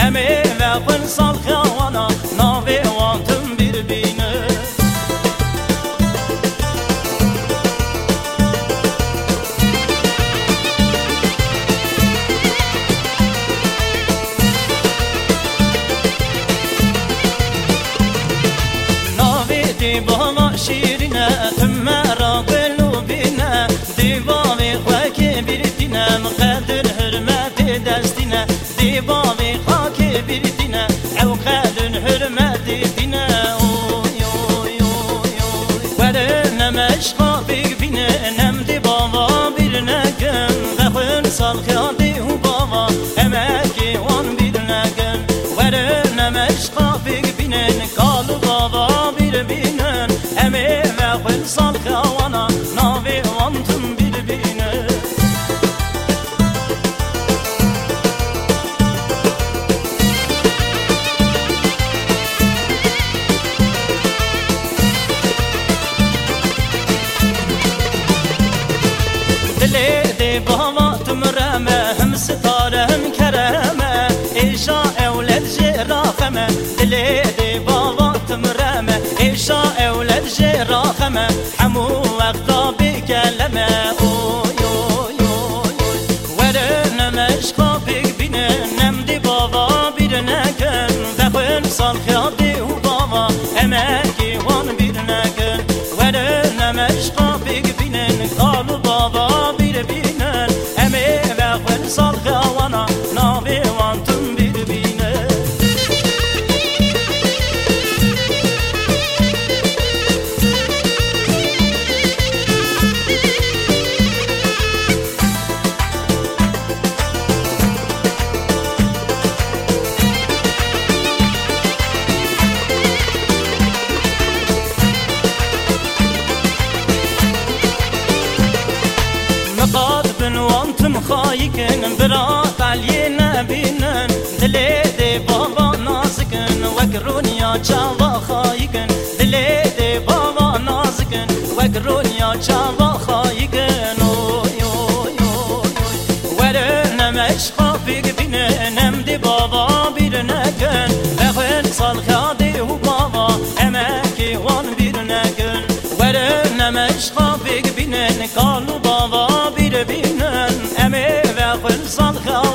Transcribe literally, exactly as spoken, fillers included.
امی و خون سال خوانا ناوی وانتم بیر بینه ناوی دیبا شیرینه تم مرا قلو بینه دیباوی خواکی بیر دینه مقدر حرمت دستینه دیباوی خاکی بیر دینه او قدر حرمت دینه اوی اوی اوی اوی وره نمش خوابی بینه نم دیباوا بیر نگن غفن سال خیادی و بابا امکی وان بیر نگن وره نمش خوابی بینه کالو بابا بیر بینن امی غفن سال خوانا ناوی وانتم بیر بینه دلی دی بابا تم رمه هم ستاره هم کرمه ایشا اولاد جراخمه دلی دی بابا تم رمه ایشا اولاد جراخمه همو وقتا بکلمه اوی اوی اوی وره نمش خوابی بینه نم دی بابا بیر نکن بخون سال خیادی و بابا امکی وان بیر نکن وره نمش خوابی بینه کالو بابا بیر بینن امی بخون سال خوانا ناوی وانتم بیر بینه مقاد بن وانتم خايكن برات علي نبينن دلي دي بابا نازكن وكرون يا شابا خايكن دلي دي بابا نازكن وكرون يا شابا خايكن اوي اوي اوي ورنا مش خافيك بينا نم دي بابا بيرنكن بخن صال خادي وبابا اماكي وان بيرنكن ورنا مش خافيك بينا قالوا بابا بیر بینن امی و خل صدقه